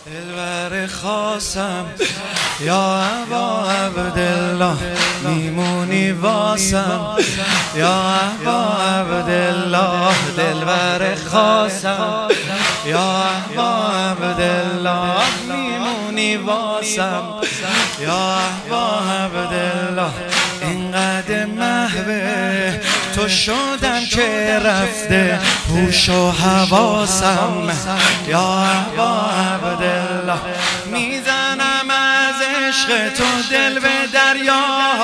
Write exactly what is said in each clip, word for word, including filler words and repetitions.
دلبر خاصم یا ابا عبدالله، میمونی واسم یا ابا عبدالله. دلبر خاصم یا ابا عبدالله، میمونی واسم یا ابا عبدالله. اینقدر محوه تو شدم که رفته هوش و حواسم یا ابا عبدالله. میزنم از عشق تو دل به دریا،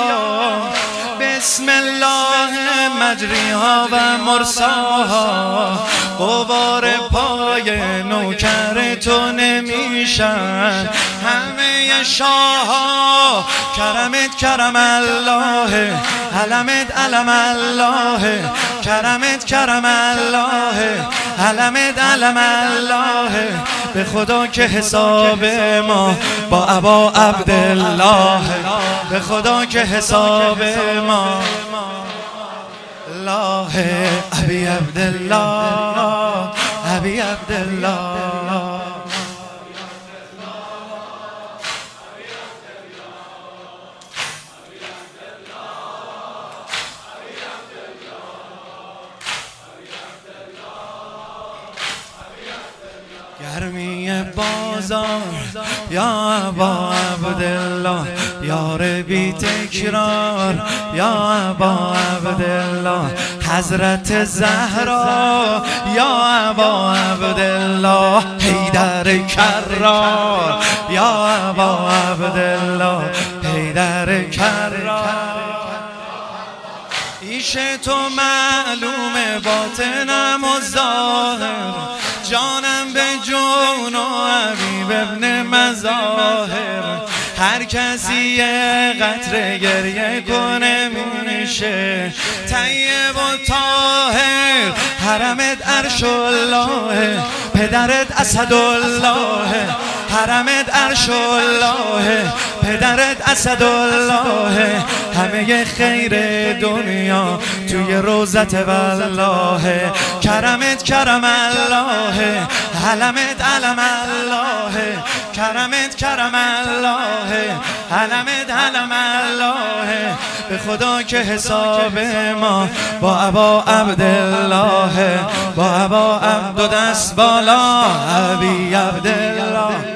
بسم الله مجریها و مرساها. غبار پای نوکر تو نمیشن همه شاها. کرمت کرم الله، علمت علم الله، کرمت کرم الله، علمت علم الله. به خدا که حساب ما با ابا عبدالله، به خدا که حساب ما الله. ابی عبدالله، ابی عبدالله. گرمی بازار یا ابا عبدالله، یار بی تکرار یا ابا عبدالله. حضرت زهرا یا ابا عبدالله، حیدر کرار یا ابا عبدالله، حیدر کرار. ایش تو معلوم باطنم و ظاهر، جانم به جون و حبیب ابن مظاهر. هر کسی یه قطره گریه کنه میشه طیب و طاهر. حرمت عرش الله، پدرت اسدالله، حرمت عرش الله، پدرت اسدالله. همه خیر دنیا توی روزت والله. کرمت کرم الله، علمت علم الله، کرمت کرم الله، علمت علم الله. به خدا که حساب ما با ابا عبدالله، با ابا عبد دست بالا ابی عبدالله.